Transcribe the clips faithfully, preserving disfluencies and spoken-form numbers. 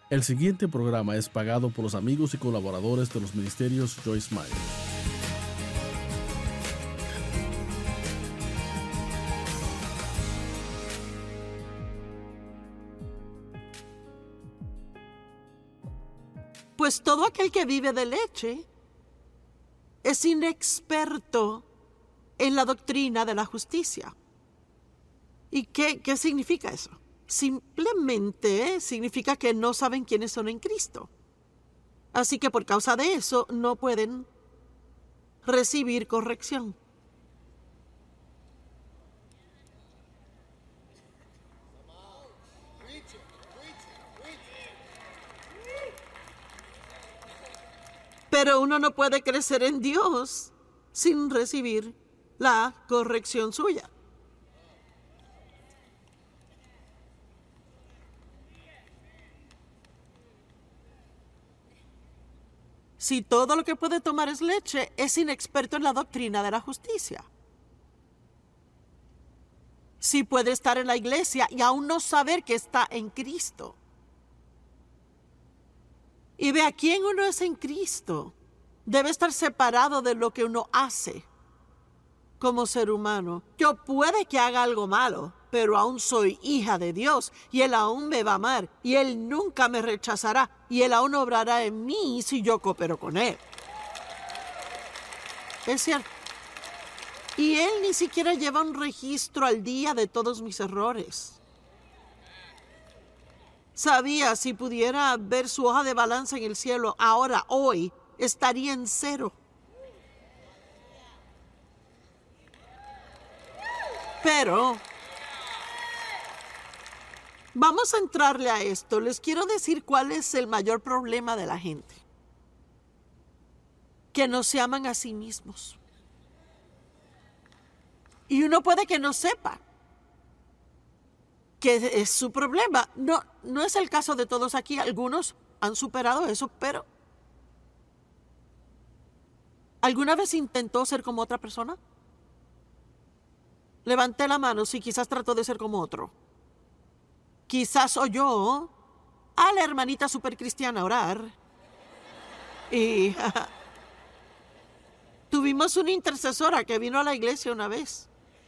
El siguiente programa es pagado por los amigos y colaboradores de los ministerios Joyce Meyer. Pues todo aquel que vive de leche es inexperto en la doctrina de la justicia. ¿Y qué, qué significa eso? Simplemente significa que no saben quiénes son en Cristo. Así que por causa de eso no pueden recibir corrección. Pero uno no puede crecer en Dios sin recibir la corrección suya. Si todo lo que puede tomar es leche, es inexperto en la doctrina de la justicia. Si puede estar en la iglesia y aún no saber que está en Cristo. Y ve a quién uno es en Cristo. Debe estar separado de lo que uno hace como ser humano. Yo puede que haga algo malo, pero aún soy hija de Dios y Él aún me va a amar y Él nunca me rechazará y Él aún obrará en mí si yo coopero con Él. Es cierto. Y Él ni siquiera lleva un registro al día de todos mis errores. Sabía, si pudiera ver su hoja de balanza en el cielo, ahora, hoy, estaría en cero. Pero vamos a entrarle a esto. Les quiero decir cuál es el mayor problema de la gente. Que no se aman a sí mismos. Y uno puede que no sepa que es su problema. No, no es el caso de todos aquí. Algunos han superado eso, pero ¿alguna vez intentó ser como otra persona? Levanté la mano si quizás trató de ser como otro. Quizás oyó a la hermanita supercristiana orar. Y tuvimos una intercesora que vino a la iglesia una vez.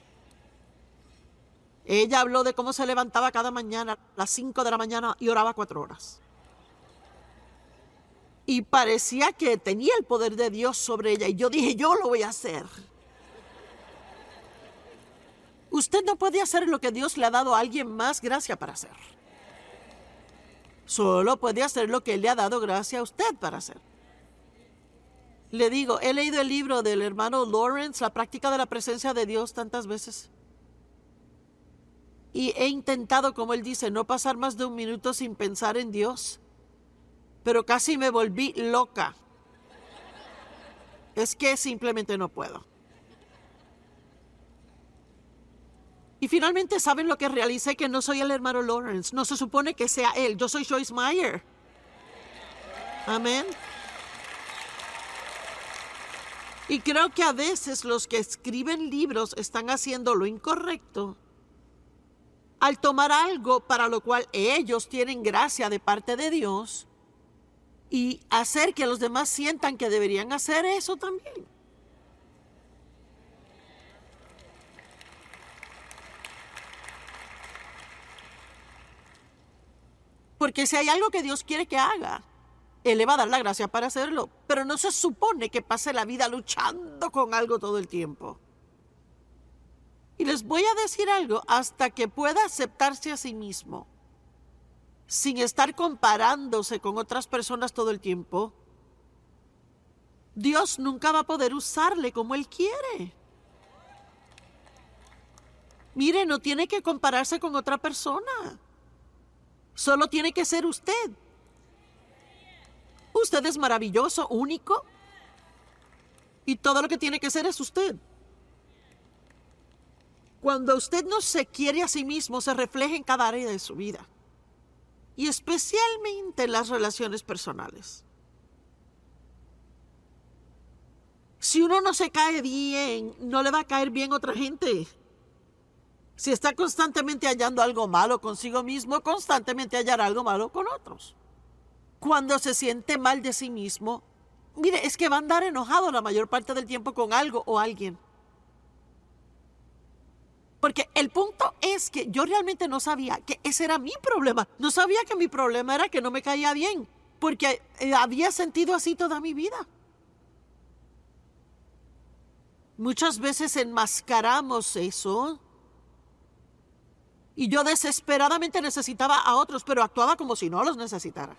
Ella habló de cómo se levantaba cada mañana a las cinco de la mañana y oraba cuatro horas. Y parecía que tenía el poder de Dios sobre ella. Y yo dije, yo lo voy a hacer. Usted no puede hacer lo que Dios le ha dado a alguien más gracia para hacer. Solo puede hacer lo que Él le ha dado gracia a usted para hacer. Le digo, he leído el libro del hermano Lawrence, La práctica de la presencia de Dios, tantas veces. Y he intentado, como él dice, no pasar más de un minuto sin pensar en Dios. Pero casi me volví loca. Es que simplemente no puedo. Y finalmente, ¿saben lo que realicé? Que no soy el hermano Lawrence. No se supone que sea él. Yo soy Joyce Meyer. Amén. Y creo que a veces los que escriben libros están haciendo lo incorrecto al tomar algo para lo cual ellos tienen gracia de parte de Dios y hacer que los demás sientan que deberían hacer eso también. Porque si hay algo que Dios quiere que haga, Él le va a dar la gracia para hacerlo. Pero no se supone que pase la vida luchando con algo todo el tiempo. Y les voy a decir algo, hasta que pueda aceptarse a sí mismo, sin estar comparándose con otras personas todo el tiempo, Dios nunca va a poder usarle como Él quiere. Mire, no tiene que compararse con otra persona. Solo tiene que ser usted. Usted es maravilloso, único. Y todo lo que tiene que ser es usted. Cuando usted no se quiere a sí mismo, se refleja en cada área de su vida. Y especialmente en las relaciones personales. Si uno no se cae bien, no le va a caer bien otra gente. Si está constantemente hallando algo malo consigo mismo, constantemente hallará algo malo con otros. cuando se siente mal de sí mismo, mire, es que va a andar enojado la mayor parte del tiempo con algo o alguien. Porque el punto es que yo realmente no sabía que ese era mi problema. No sabía que mi problema era que no me caía bien, porque eh, había sentido así toda mi vida. Muchas veces enmascaramos eso. Y yo desesperadamente necesitaba a otros, pero actuaba como si no los necesitara.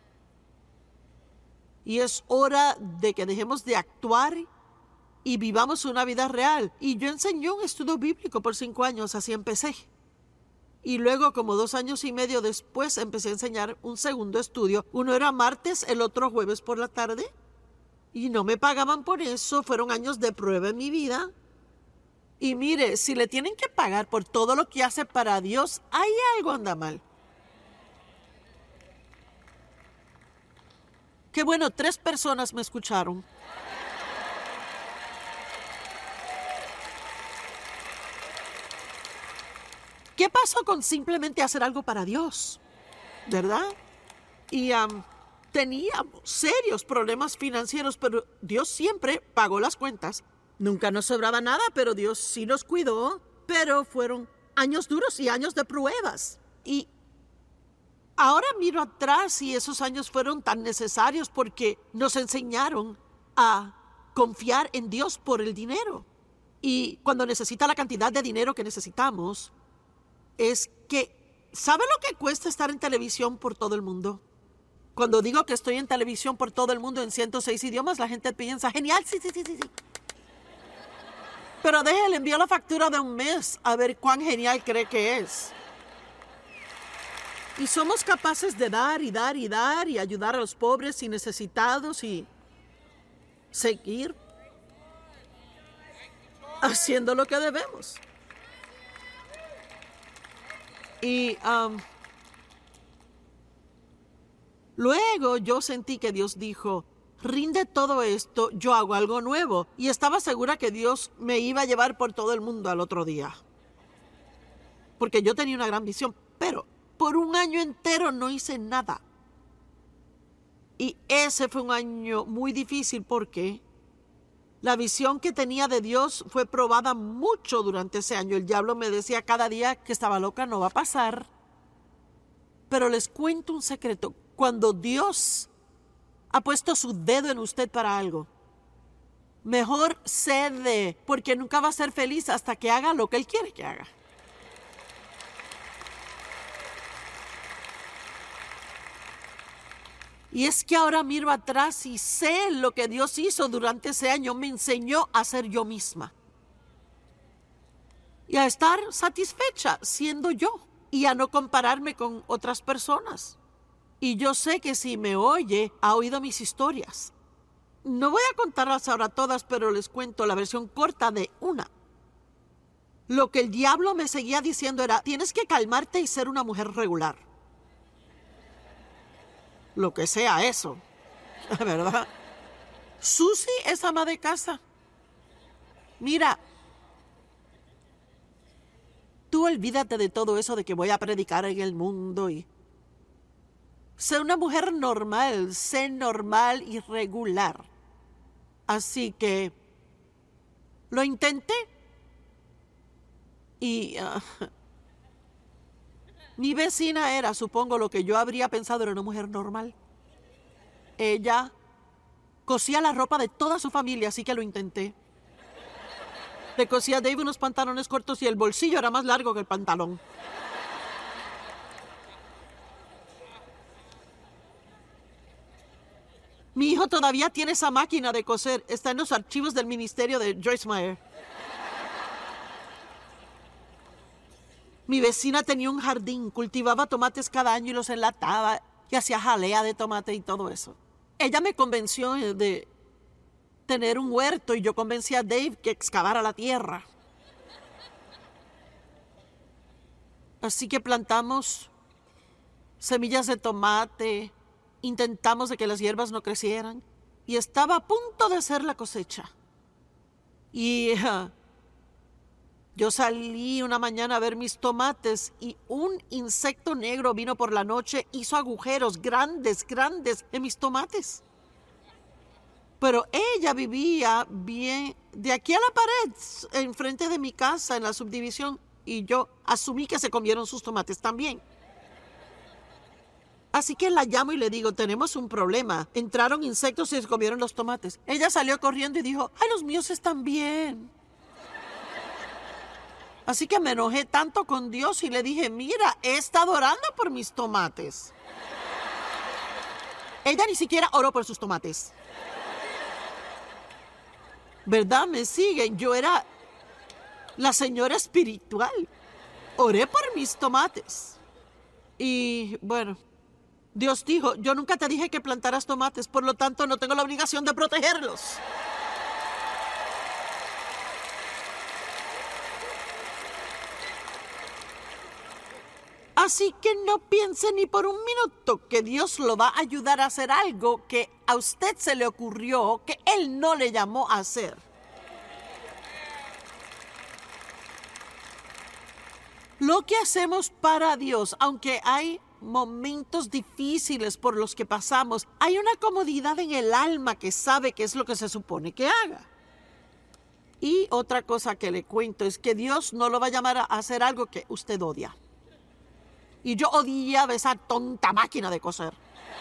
Y es hora de que dejemos de actuar y vivamos una vida real. Y yo enseñé un estudio bíblico por cinco años, así empecé. Y luego, como dos años y medio después, empecé a enseñar un segundo estudio. Uno era martes, el otro jueves por la tarde. Y no me pagaban por eso, fueron años de prueba en mi vida. Y mire, si le tienen que pagar por todo lo que hace para Dios, hay algo anda mal. Qué bueno, tres personas me escucharon. ¿Qué pasó con simplemente hacer algo para Dios? ¿Verdad? Y um, teníamos serios problemas financieros, pero Dios siempre pagó las cuentas. Nunca nos sobraba nada, pero Dios sí nos cuidó. Pero fueron años duros y años de pruebas. Y ahora miro atrás y esos años fueron tan necesarios porque nos enseñaron a confiar en Dios por el dinero. Y cuando necesita la cantidad de dinero que necesitamos, es que, ¿sabe lo que cuesta estar en televisión por todo el mundo? Cuando digo que estoy en televisión por todo el mundo en ciento seis idiomas, la gente piensa, genial, sí, sí, sí, sí, sí. Pero déjale, envío la factura de un mes a ver cuán genial cree que es. Y somos capaces de dar y dar y dar y ayudar a los pobres y necesitados y seguir haciendo lo que debemos. Y um, luego yo sentí que Dios dijo, rinde todo esto, yo hago algo nuevo. Y estaba segura que Dios me iba a llevar por todo el mundo al otro día. Porque yo tenía una gran visión, pero por un año entero no hice nada. Y ese fue un año muy difícil porque la visión que tenía de Dios fue probada mucho durante ese año. El diablo me decía cada día que estaba loca, no va a pasar. Pero les cuento un secreto. Cuando Dios ha puesto su dedo en usted para algo, mejor cede, porque nunca va a ser feliz hasta que haga lo que Él quiere que haga. Y es que ahora miro atrás y sé lo que Dios hizo durante ese año. Me enseñó a ser yo misma. Y a estar satisfecha siendo yo. Y a no compararme con otras personas. Y yo sé que si me oye, ha oído mis historias. No voy a contarlas ahora todas, pero les cuento la versión corta de una. Lo que el diablo me seguía diciendo era, tienes que calmarte y ser una mujer regular. Lo que sea eso, ¿verdad? Susie es ama de casa. Mira, tú olvídate de todo eso de que voy a predicar en el mundo y... sé una mujer normal, sé normal y regular. Así que lo intenté y... Uh, mi vecina era, supongo, lo que yo habría pensado era una mujer normal. Ella cosía la ropa de toda su familia, así que lo intenté. Le cosía a Dave unos pantalones cortos y el bolsillo era más largo que el pantalón. Mi hijo todavía tiene esa máquina de coser. Está en los archivos del ministerio de Joyce Meyer. Mi vecina tenía un jardín, cultivaba tomates cada año y los enlataba y hacía jalea de tomate y todo eso. Ella me convenció de tener un huerto y yo convencí a Dave que excavara la tierra. Así que plantamos semillas de tomate, intentamos de que las hierbas no crecieran y estaba a punto de hacer la cosecha. Y... Uh, Yo salí una mañana a ver mis tomates y un insecto negro vino por la noche, hizo agujeros grandes, grandes en mis tomates. Pero ella vivía bien de aquí a la pared, enfrente de mi casa, en la subdivisión, y yo asumí que se comieron sus tomates también. Así que la llamo y le digo, tenemos un problema. Entraron insectos y se comieron los tomates. Ella salió corriendo y dijo, ay, los míos están bien. Así que me enojé tanto con Dios y le dije, mira, he estado orando por mis tomates. Ella ni siquiera oró por sus tomates. ¿Verdad? Me siguen. Yo era la señora espiritual. Oré por mis tomates. Y bueno, Dios dijo, yo nunca te dije que plantaras tomates, por lo tanto no tengo la obligación de protegerlos. Así que no piense ni por un minuto que Dios lo va a ayudar a hacer algo que a usted se le ocurrió, que Él no le llamó a hacer. Lo que hacemos para Dios, aunque hay momentos difíciles por los que pasamos, hay una comodidad en el alma que sabe qué es lo que se supone que haga. Y otra cosa que le cuento es que Dios no lo va a llamar a hacer algo que usted odia. Y yo odiaba esa tonta máquina de coser.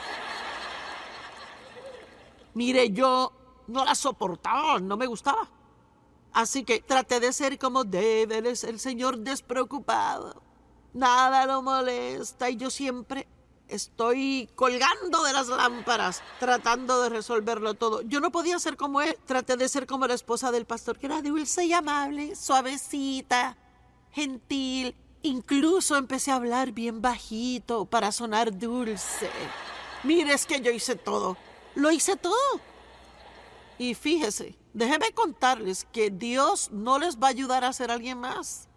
Mire, yo no la soportaba, no me gustaba. Así que traté de ser como David, es el Señor despreocupado. Nada lo molesta y yo siempre estoy colgando de las lámparas, tratando de resolverlo todo. Yo no podía ser como él. Traté de ser como la esposa del pastor, que era dulce y amable, suavecita, gentil. Incluso empecé a hablar bien bajito para sonar dulce. Mire, es que yo hice todo. Lo hice todo. Y fíjese, déjenme contarles que Dios no les va a ayudar a ser alguien más.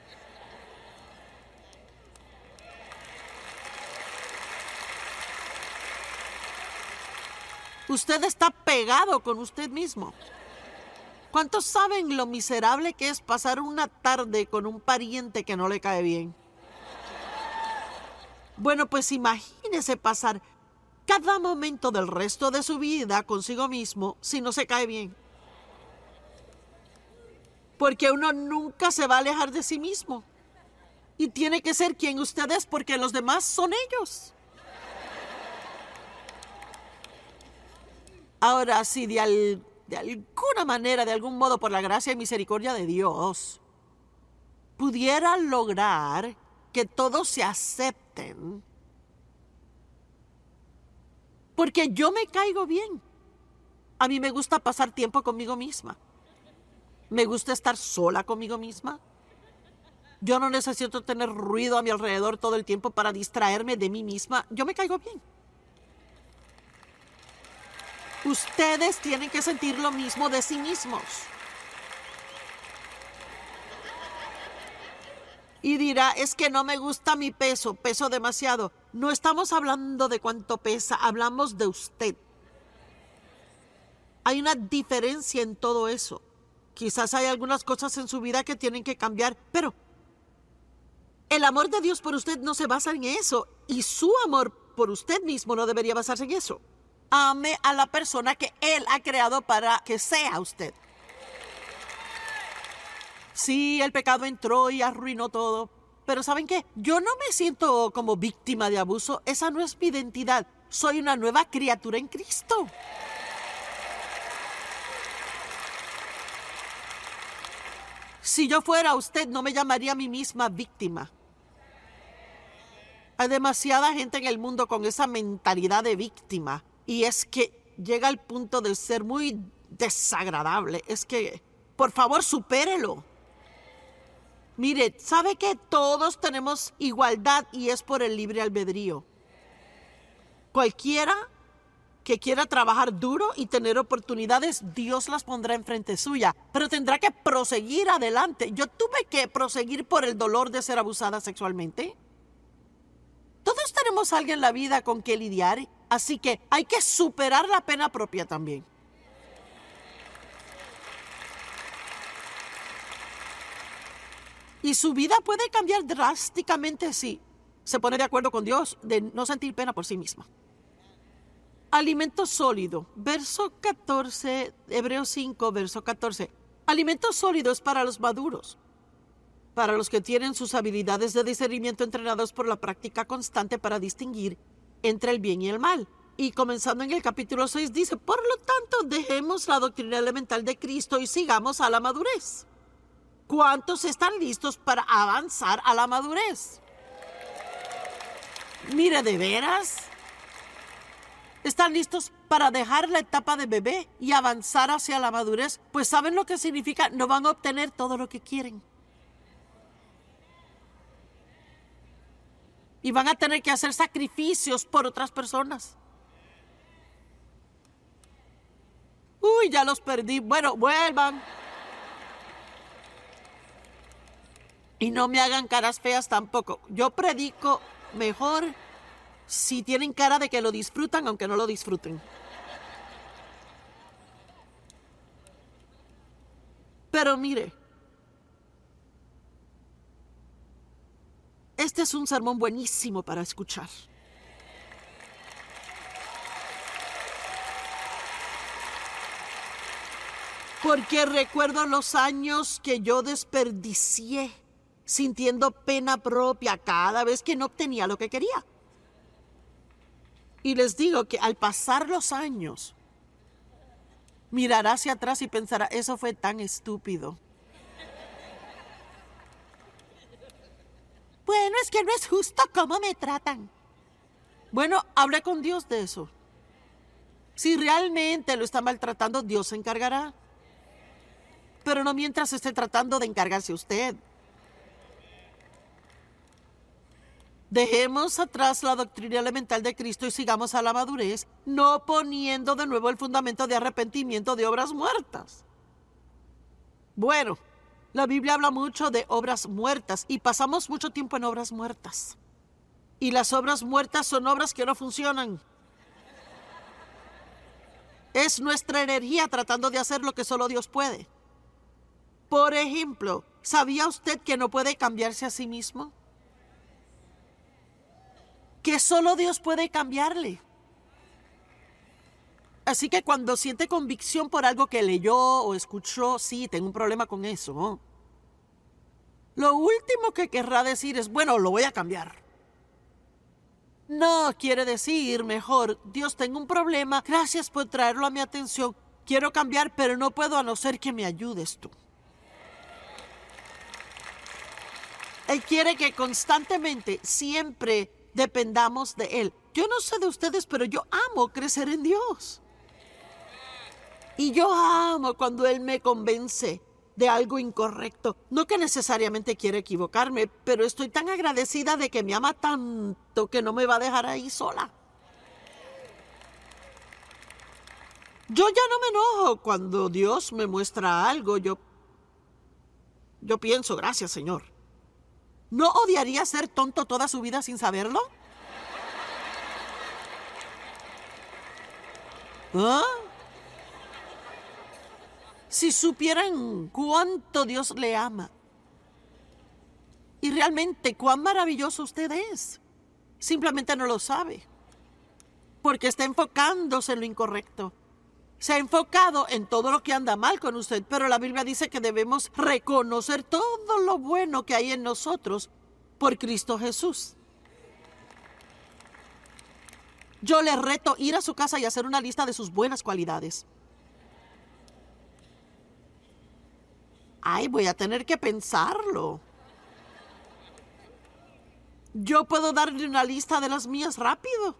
Usted está pegado con usted mismo. ¿Cuántos saben lo miserable que es pasar una tarde con un pariente que no le cae bien? Bueno, pues imagínese pasar cada momento del resto de su vida consigo mismo si no se cae bien. Porque uno nunca se va a alejar de sí mismo. Y tiene que ser quien usted es porque los demás son ellos. Ahora, si de al... de alguna manera, de algún modo, por la gracia y misericordia de Dios, pudiera lograr que todos se acepten, porque yo me caigo bien. A mí me gusta pasar tiempo conmigo misma. Me gusta estar sola conmigo misma. Yo no necesito tener ruido a mi alrededor todo el tiempo para distraerme de mí misma. Yo me caigo bien. Ustedes tienen que sentir lo mismo de sí mismos. Y dirá, es que no me gusta mi peso, peso demasiado. No estamos hablando de cuánto pesa, hablamos de usted. Hay una diferencia en todo eso. Quizás hay algunas cosas en su vida que tienen que cambiar, pero el amor de Dios por usted no se basa en eso, y su amor por usted mismo no debería basarse en eso. Ame a la persona que Él ha creado para que sea usted. Sí, el pecado entró y arruinó todo. Pero ¿saben qué? Yo no me siento como víctima de abuso. Esa no es mi identidad. Soy una nueva criatura en Cristo. Si yo fuera usted, no me llamaría a mí misma víctima. Hay demasiada gente en el mundo con esa mentalidad de víctima. Y es que llega al punto de ser muy desagradable. Es que, por favor, supérelo. Mire, ¿sabe que todos tenemos igualdad y es por el libre albedrío? Cualquiera que quiera trabajar duro y tener oportunidades, Dios las pondrá enfrente suya, pero tendrá que proseguir adelante. Yo tuve que proseguir por el dolor de ser abusada sexualmente. Todos tenemos a alguien en la vida con que lidiar, así que hay que superar la pena propia también. Y su vida puede cambiar drásticamente si se pone de acuerdo con Dios de no sentir pena por sí misma. Alimento sólido. Verso catorce, Hebreos cinco, verso catorce. Alimento sólido es para los maduros, para los que tienen sus habilidades de discernimiento entrenados por la práctica constante para distinguir entre el bien y el mal. Y comenzando en el capítulo seis dice, por lo tanto, dejemos la doctrina elemental de Cristo y sigamos a la madurez. ¿Cuántos están listos para avanzar a la madurez? Mire, ¿de veras? ¿Están listos para dejar la etapa de bebé y avanzar hacia la madurez? Pues ¿saben lo que significa? No van a obtener todo lo que quieren. Y van a tener que hacer sacrificios por otras personas. Uy, ya los perdí. Bueno, vuelvan. Y no me hagan caras feas tampoco. Yo predico mejor si tienen cara de que lo disfrutan, aunque no lo disfruten. Pero mire, este es un sermón buenísimo para escuchar. Porque recuerdo los años que yo desperdicié sintiendo pena propia cada vez que no obtenía lo que quería. Y les digo que al pasar los años, mirará hacia atrás y pensará, eso fue tan estúpido. Bueno, es que no es justo cómo me tratan. Bueno, hablé con Dios de eso. Si realmente lo está maltratando, Dios se encargará. Pero no mientras esté tratando de encargarse usted. Dejemos atrás la doctrina elemental de Cristo y sigamos a la madurez, no poniendo de nuevo el fundamento de arrepentimiento de obras muertas. Bueno, la Biblia habla mucho de obras muertas y pasamos mucho tiempo en obras muertas. Y las obras muertas son obras que no funcionan. Es nuestra energía tratando de hacer lo que solo Dios puede. Por ejemplo, ¿sabía usted que no puede cambiarse a sí mismo? Que solo Dios puede cambiarle. Así que cuando siente convicción por algo que leyó o escuchó, sí, tengo un problema con eso, ¿no? Lo último que querrá decir es, bueno, lo voy a cambiar. No, quiere decir mejor, Dios, tengo un problema, gracias por traerlo a mi atención. Quiero cambiar, pero no puedo a no ser que me ayudes tú. Él quiere que constantemente, siempre dependamos de Él. Yo no sé de ustedes, pero yo amo crecer en Dios. Y yo amo cuando Él me convence de algo incorrecto. No que necesariamente quiera equivocarme, pero estoy tan agradecida de que me ama tanto que no me va a dejar ahí sola. Yo ya no me enojo cuando Dios me muestra algo. Yo, yo pienso, gracias, Señor. ¿No odiaría ser tonto toda su vida sin saberlo? ¿Ah? Si supieran cuánto Dios le ama y realmente cuán maravilloso usted es, simplemente no lo sabe, porque está enfocándose en lo incorrecto. Se ha enfocado en todo lo que anda mal con usted, pero la Biblia dice que debemos reconocer todo lo bueno que hay en nosotros por Cristo Jesús. Yo le reto ir a su casa y hacer una lista de sus buenas cualidades. Ay, voy a tener que pensarlo. Yo puedo darle una lista de las mías rápido.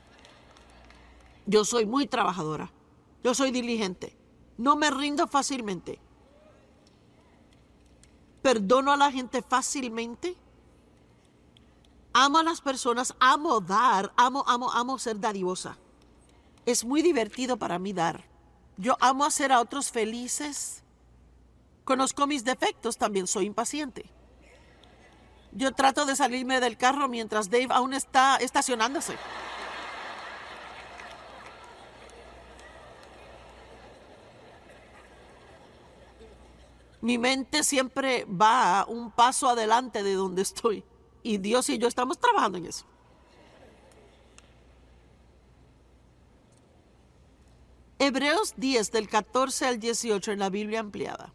Yo soy muy trabajadora. Yo soy diligente. No me rindo fácilmente. Perdono a la gente fácilmente. Amo a las personas. Amo dar. Amo, amo, amo ser dadivosa. Es muy divertido para mí dar. Yo amo hacer a otros felices. Conozco mis defectos. También soy impaciente. Yo trato de salirme del carro mientras Dave aún está estacionándose. Mi mente siempre va un paso adelante de donde estoy. Y Dios y yo estamos trabajando en eso. Hebreos diez, del catorce al dieciocho en la Biblia ampliada.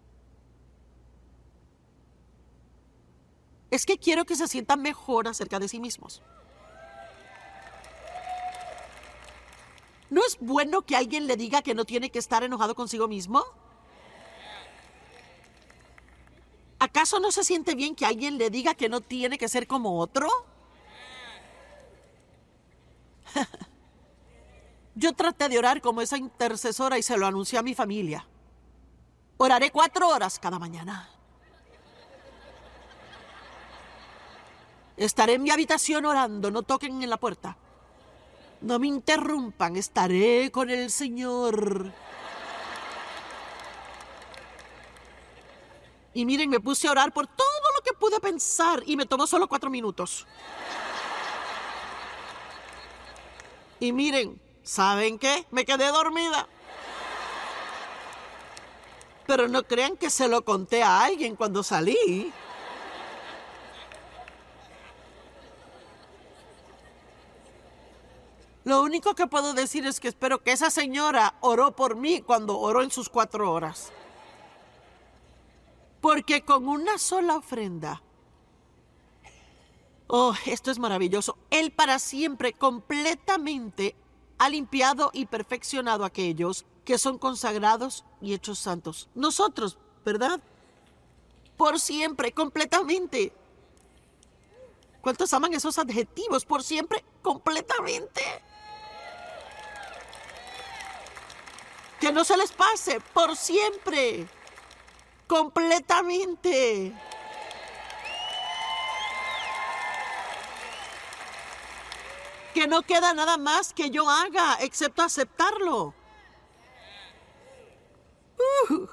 Es que quiero que se sientan mejor acerca de sí mismos. ¿No es bueno que alguien le diga que no tiene que estar enojado consigo mismo? ¿Acaso no se siente bien que alguien le diga que no tiene que ser como otro? Yo traté de orar como esa intercesora y se lo anuncié a mi familia. Oraré cuatro horas cada mañana. Estaré en mi habitación orando, no toquen en la puerta. No me interrumpan, estaré con el Señor. Y miren, me puse a orar por todo lo que pude pensar y me tomó solo cuatro minutos. Y miren, ¿saben qué? Me quedé dormida. Pero no crean que se lo conté a alguien cuando salí. Lo único que puedo decir es que espero que esa señora oró por mí cuando oró en sus cuatro horas. Porque con una sola ofrenda, oh, esto es maravilloso, Él para siempre completamente ha limpiado y perfeccionado a aquellos que son consagrados y hechos santos. Nosotros, ¿verdad? Por siempre, completamente. ¿Cuántos aman esos adjetivos? Por siempre, completamente. Que no se les pase, por siempre, completamente. Que no queda nada más que yo haga, excepto aceptarlo. Uh.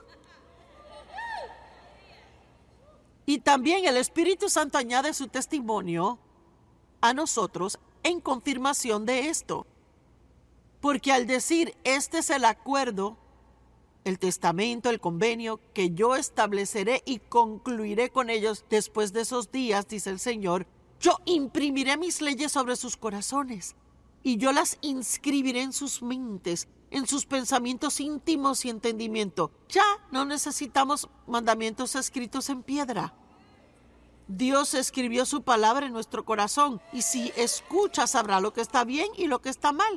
Y también el Espíritu Santo añade su testimonio a nosotros en confirmación de esto. Porque al decir, este es el acuerdo, el testamento, el convenio que yo estableceré y concluiré con ellos después de esos días, dice el Señor, yo imprimiré mis leyes sobre sus corazones y yo las inscribiré en sus mentes, en sus pensamientos íntimos y entendimiento. Ya no necesitamos mandamientos escritos en piedra. Dios escribió su palabra en nuestro corazón y si escucha sabrá lo que está bien y lo que está mal.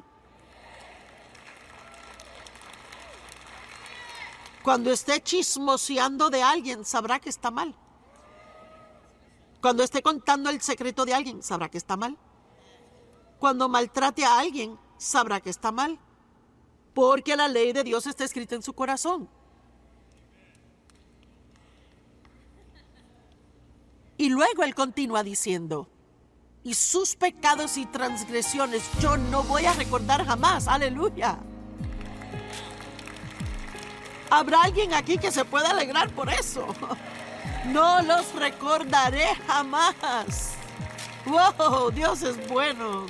Cuando esté chismoseando de alguien, sabrá que está mal. Cuando esté contando el secreto de alguien, sabrá que está mal. Cuando maltrate a alguien, sabrá que está mal. Porque la ley de Dios está escrita en su corazón. Y luego él continúa diciendo, y sus pecados y transgresiones yo no voy a recordar jamás. ¡Aleluya! ¿Habrá alguien aquí que se pueda alegrar por eso? No los recordaré jamás. ¡Wow! Dios es bueno.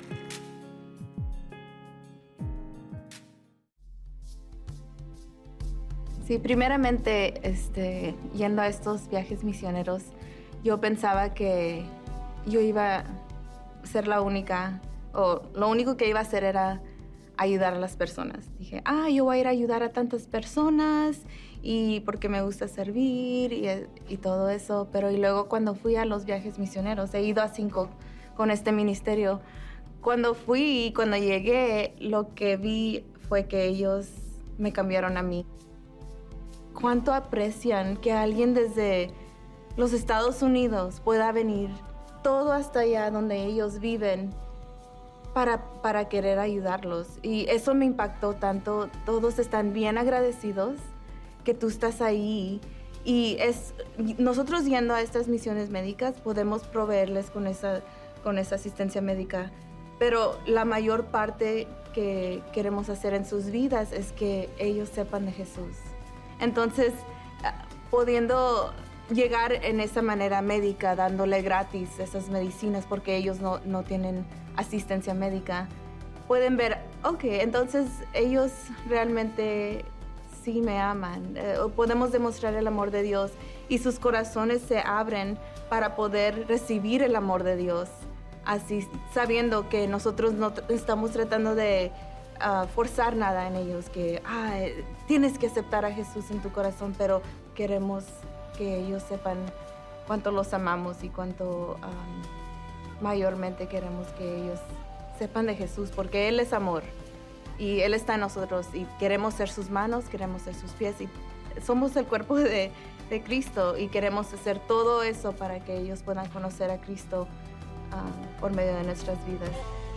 Sí, primeramente, este, yendo a estos viajes misioneros, yo pensaba que yo iba a ser la única, o lo único que iba a hacer era ayudar a las personas. Dije, ah, yo voy a ir a ayudar a tantas personas y porque me gusta servir y, y todo eso. Pero y luego cuando fui a los viajes misioneros, he ido a cinco con este ministerio. Cuando fui y cuando llegué, lo que vi fue que ellos me cambiaron a mí. Cuánto aprecian que alguien desde los Estados Unidos pueda venir todo hasta allá donde ellos viven para, para querer ayudarlos. Y eso me impactó tanto. Todos están bien agradecidos que tú estás ahí. Y es, nosotros yendo a estas misiones médicas podemos proveerles con esa, con esa asistencia médica. Pero la mayor parte que queremos hacer en sus vidas es que ellos sepan de Jesús. Entonces, pudiendo llegar en esa manera médica, dándole gratis esas medicinas porque ellos no, no tienen asistencia médica, pueden ver, ok, entonces ellos realmente sí me aman. Eh, o podemos demostrar el amor de Dios y sus corazones se abren para poder recibir el amor de Dios. Así, sabiendo que nosotros no t- estamos tratando de uh, forzar nada en ellos, que ah, tienes que aceptar a Jesús en tu corazón, pero queremos que ellos sepan cuánto los amamos y cuánto um, mayormente queremos que ellos sepan de Jesús, porque Él es amor y Él está en nosotros y queremos ser sus manos, queremos ser sus pies y somos el cuerpo de, de Cristo y queremos hacer todo eso para que ellos puedan conocer a Cristo um, por medio de nuestras vidas.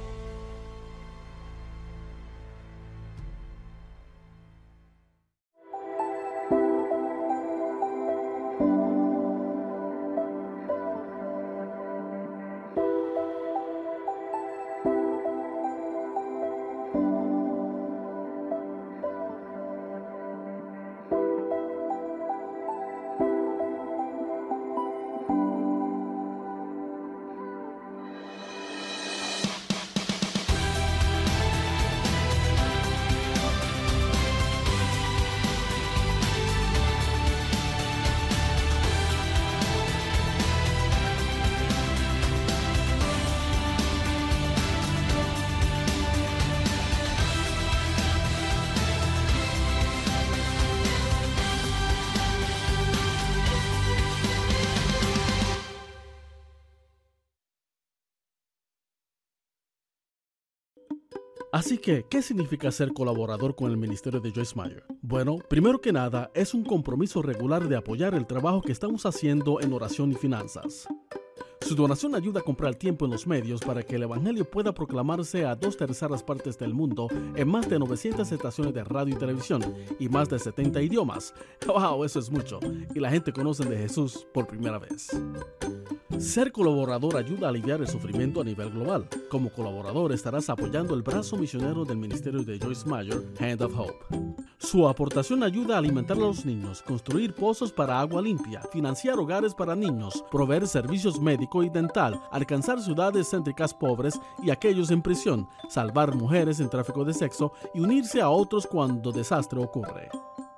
Así que, ¿qué significa ser colaborador con el ministerio de Joyce Meyer? Bueno, primero que nada, es un compromiso regular de apoyar el trabajo que estamos haciendo en oración y finanzas. Su donación ayuda a comprar tiempo en los medios para que el evangelio pueda proclamarse a dos terceras partes del mundo en más de novecientas estaciones de radio y televisión y más de setenta idiomas. ¡Wow! Eso es mucho. Y la gente conoce de Jesús por primera vez. Ser colaborador ayuda a aliviar el sufrimiento a nivel global. Como colaborador estarás apoyando el brazo misionero del ministerio de Joyce Meyer, Hand of Hope. Su aportación ayuda a alimentar a los niños, construir pozos para agua limpia, financiar hogares para niños, proveer servicios médico y dental, alcanzar ciudades céntricas pobres y aquellos en prisión, salvar mujeres en tráfico de sexo y unirse a otros cuando desastre ocurre.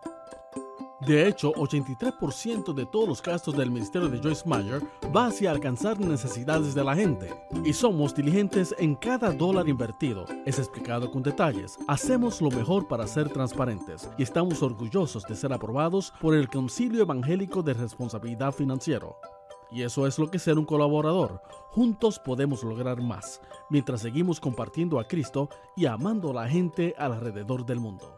De hecho, ochenta y tres por ciento de todos los gastos del ministerio de Joyce Meyer va hacia alcanzar necesidades de la gente. Y somos diligentes en cada dólar invertido. Es explicado con detalles. Hacemos lo mejor para ser transparentes y estamos orgullosos de ser aprobados por el Concilio Evangélico de Responsabilidad Financiero. Y eso es lo que es ser un colaborador. Juntos podemos lograr más, mientras seguimos compartiendo a Cristo y amando a la gente alrededor del mundo.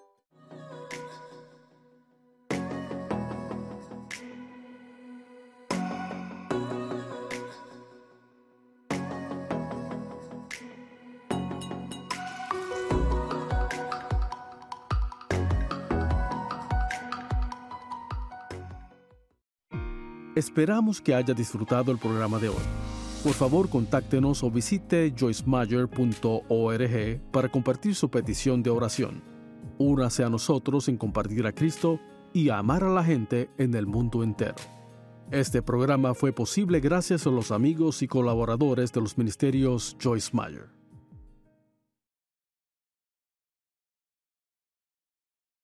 Esperamos que haya disfrutado el programa de hoy. Por favor, contáctenos o visite joyce meyer punto org para compartir su petición de oración. Únase a nosotros en compartir a Cristo y a amar a la gente en el mundo entero. Este programa fue posible gracias a los amigos y colaboradores de los ministerios Joyce Meyer.